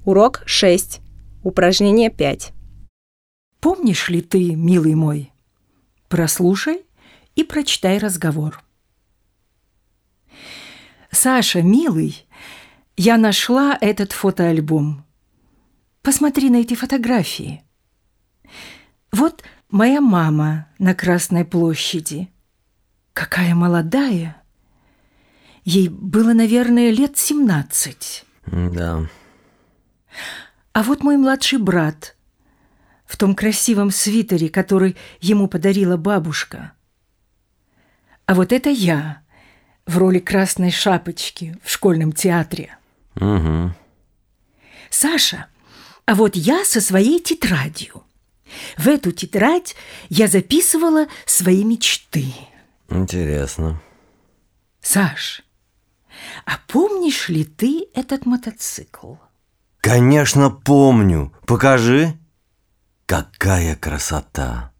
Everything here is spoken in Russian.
Урок 6. Упражнение 5. Помнишь ли ты, милый мой? Прослушай и прочитай разговор. Саша, милый, я нашла этот фотоальбом. Посмотри на эти фотографии. Вот моя мама на Красной площади. Какая молодая. Ей было, наверное, лет 17. Да. А вот мой младший брат в том красивом свитере, который ему подарила бабушка. А вот это я в роли Красной Шапочки в школьном театре. Угу. Саша, а вот я со своей тетрадью. В эту тетрадь я записывала свои мечты. Интересно. Саш, а помнишь ли ты этот мотоцикл? Конечно, помню. Покажи. Какая красота!